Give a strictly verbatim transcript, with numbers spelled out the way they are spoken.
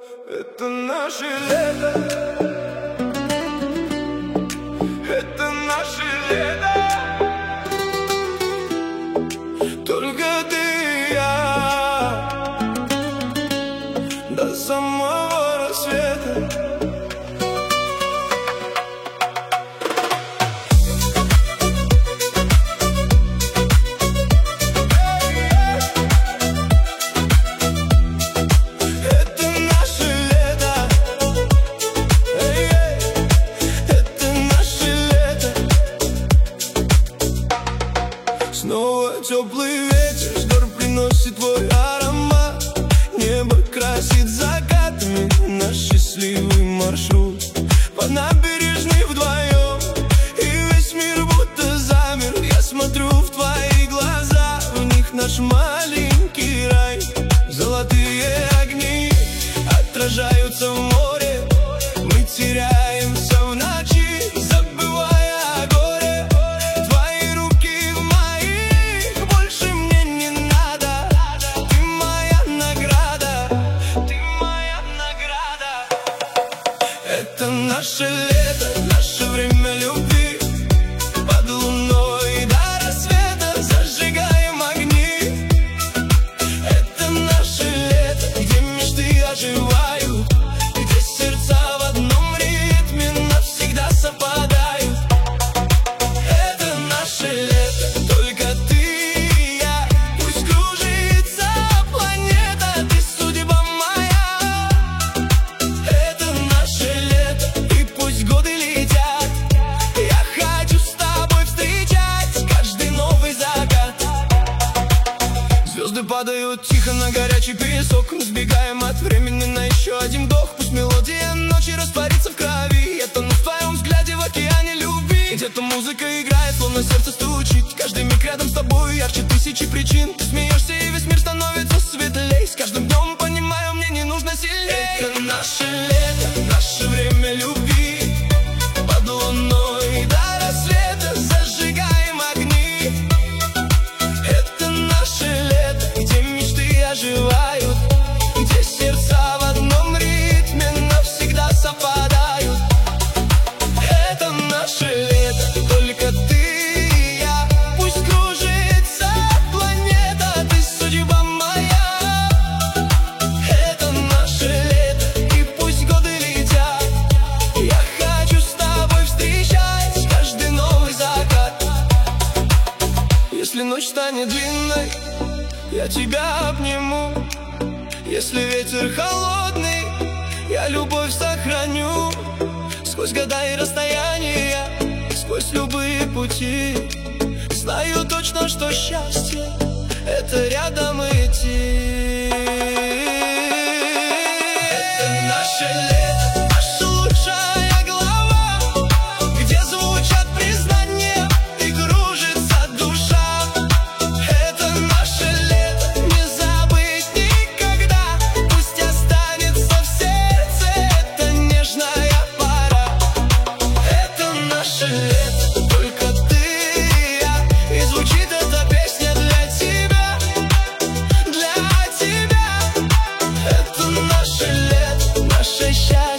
Это наше лето, это наше лето. Только ты и я до самого рассвета. Снова теплый ветер с гор приносит твой аромат. Небо красит закатами наш счастливый маршрут. По набережной вдвоем, и весь мир будто замер. Я смотрю в твои глаза, в них наш маленький рай. Золотые огни отражаются в море. Мы теряемся в ночи, забывая о горе. Твои руки в моих, больше мне не надо. Ты моя награда, ты моя награда. Это наше лето, наше время любви. Под луной до рассвета зажигаем огни. Это наше лето, где мечты оживают, где сердца в одном ритме навсегда совпадают. Это наше лето, только ты и я. Пусть кружится планета, ты судьба моя. Это наше лето, и пусть годы летят. Я хочу с тобой встречать каждый новый закат. Звезды падают тихо на горячий песок. Мы сбегаем от времени на еще один вдох. Пусть мелодия ночи растворится в крови. Я тону в твоем взгляде в океане любви. Где-то музыка играет, словно сердце стучит. Каждый миг рядом с тобой ярче тысячи причин. Ты смеешься, и весь мир становится светлей. С каждым днем понимаю, мне не нужно сильней. Это наше лето, наше время любви. Под луной до рассвета зажигаем огни. Это наше лето, где мечты оживают, где сердца в одном ритме навсегда совпадают. Это наше лето, только ты и я. Пусть кружится планета, ты судьба моя. Это наше лето, и пусть годы летят. Я хочу с тобой встречать каждый новый закат. Если ночь станет длинной, я тебя обниму. Если ветер холодный, я любовь сохраню. Сквозь года и расстояния, сквозь любые пути, знаю точно, что счастье — это рядом идти. Это наше лето, наша лучшая глава, где звучат признания и кружится душа. Это наше лето, не забыть никогда. Пусть останется в сердце эта нежная пора. Это наше лето, только ты и я. И звучит эта песня для тебя, для тебя. Это наше лето, наше счастье.